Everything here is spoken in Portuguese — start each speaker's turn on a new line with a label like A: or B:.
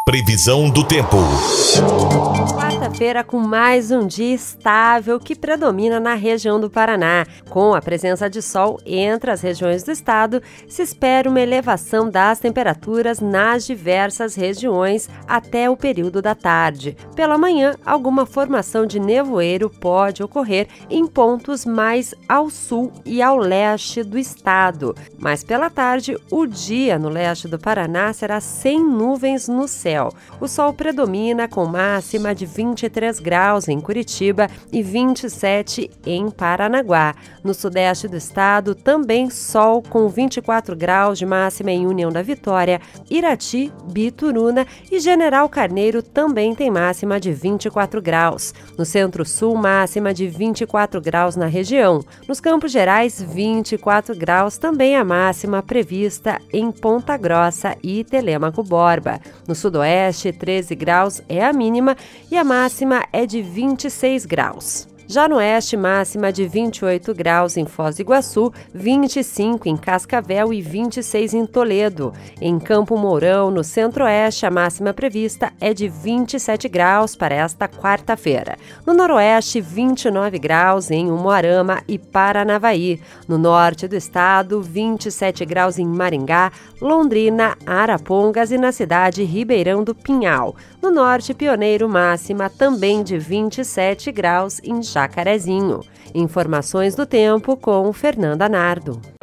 A: Previsão do tempo.
B: Quarta-feira com mais um dia estável que predomina na região do Paraná. Com a presença de sol entre as regiões do estado, se espera uma elevação das temperaturas nas diversas regiões até o período da tarde. Pela manhã, alguma formação de nevoeiro pode ocorrer em pontos mais ao sul e ao leste do estado. Mas pela tarde, o dia no leste do Paraná será sem nuvens no céu. O sol predomina com máxima de 23 graus em Curitiba e 27 em Paranaguá. No sudeste do estado, também sol com 24 graus de máxima em União da Vitória, Irati, Bituruna e General Carneiro também tem máxima de 24 graus. No centro-sul, máxima de 24 graus na região. Nos Campos Gerais, 24 graus também a máxima prevista em Ponta Grossa e Telêmaco Borba. No sudoeste, 13 graus é a mínima e a máxima é de 26 graus. Já no oeste, máxima de 28 graus em Foz do Iguaçu, 25 em Cascavel e 26 em Toledo. Em Campo Mourão, no centro-oeste, a máxima prevista é de 27 graus para esta quarta-feira. No noroeste, 29 graus em Umuarama e Paranavaí. No norte do estado, 27 graus em Maringá, Londrina, Arapongas e na cidade Ribeirão do Pinhal. No norte, Pioneiro, máxima também de 27 graus em Jacarezinho. Informações do tempo com Fernanda Nardo.